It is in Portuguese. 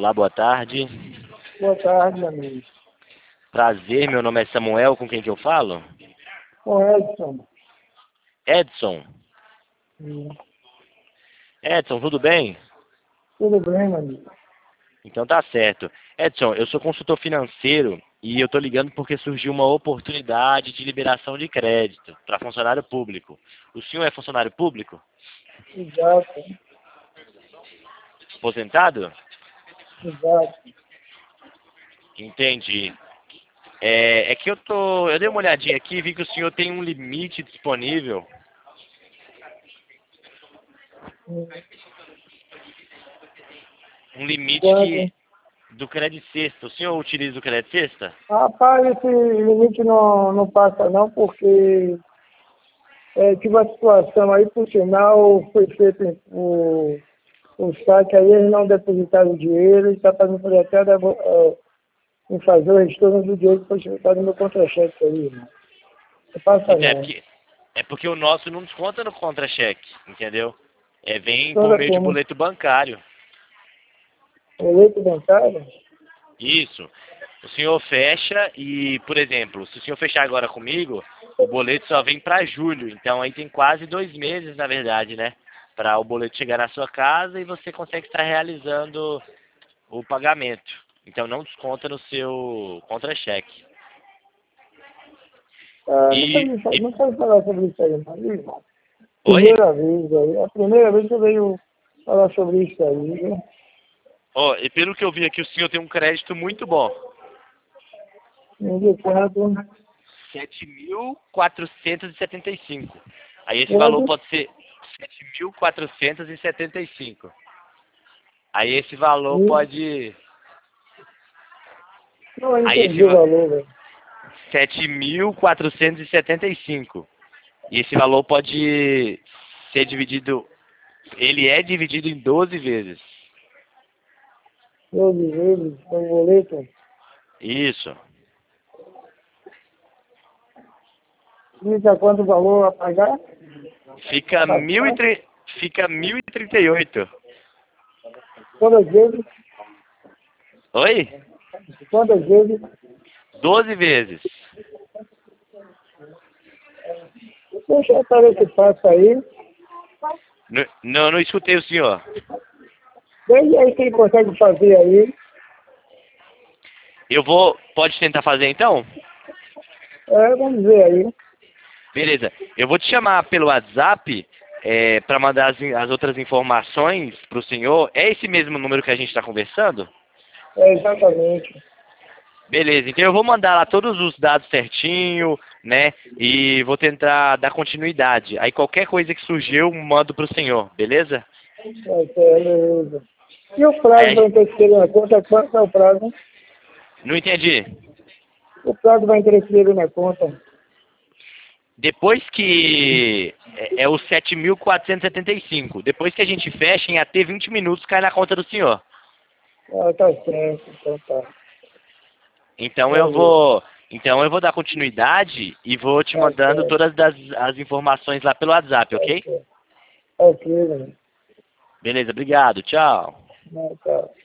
Olá, boa tarde. Boa tarde, amigo. Prazer, meu nome é Samuel, com quem que eu falo? Com Edson. Edson. Hum. Edson, tudo bem? Tudo bem, meu amigo? Então tá certo. Edson, eu sou consultor financeiro e eu tô ligando porque surgiu uma oportunidade de liberação de crédito para funcionário público. O senhor é funcionário público? Exato, Aposentado? exato. Entendi. É que eu dei uma olhadinha aqui e vi que o senhor tem um limite disponível. Hum. Um limite Quando? do crédito sexta. O senhor utiliza o crédito sexta? Rapaz, esse limite não passa não, porque tive uma situação aí, por sinal, foi feito o saque aí, eles não depositaram o dinheiro e está fazendo por até em fazer o retorno do dinheiro que foi depositado no meu contra-cheque aí, irmão. Não passa Então, não. é porque o nosso não desconta no contra-cheque, entendeu? Vem por Toda meio de como boleto bancário. boleto bancário? Isso. O senhor fecha e, por exemplo, se o senhor fechar agora comigo, o boleto só vem para julho. Então aí tem quase 2 meses, na verdade, né? Para o boleto chegar na sua casa e você consegue estar realizando o pagamento. Então não desconta no seu contra-cheque. Ah, E, não pode falar sobre isso aí, não, irmão. Oi? Primeira vez aí. É a primeira vez que eu venho falar sobre isso aí, viu? Ó, e pelo que eu vi aqui, o senhor tem um crédito muito bom. Não deu quanto. 7.475. Aí esse valor Quanto? pode ser 7.475. Aí esse valor Ih, pode. não Aí entendi o valor, velho. 7.475. E esse valor pode ser dividido. Ele é dividido em 12 vezes. 12 vezes, com boleto. Isso. Diz quanto o valor a pagar? Fica Rapaz, fica 1.038. quantas vezes? Oi? Quantas vezes? 12 vezes. Deixa eu saber esse passo aí. Não escutei o senhor. Veja aí quem consegue fazer aí. Pode tentar fazer então? Vamos ver aí. Beleza. Eu vou te chamar pelo WhatsApp para mandar as outras informações para o senhor. É esse mesmo número que a gente está conversando? Exatamente. Beleza. Então eu vou mandar lá todos os dados certinho, né? E vou tentar dar continuidade. Aí qualquer coisa que surgir eu mando para o senhor, beleza? Beleza. E o prazo Aí, vai interferir na conta? Quanto é o prazo? não entendi. O prazo vai interferir na conta. Depois que é o 7.475. Depois que a gente fecha, em até 20 minutos cai na conta do senhor. Ah, tá certo. Então tá. Valeu. Então eu vou dar continuidade e vou te Tá mandando certo. todas as informações lá pelo WhatsApp, Tá ok? certo. Ok, velho. Beleza, obrigado, tchau. Não, tá.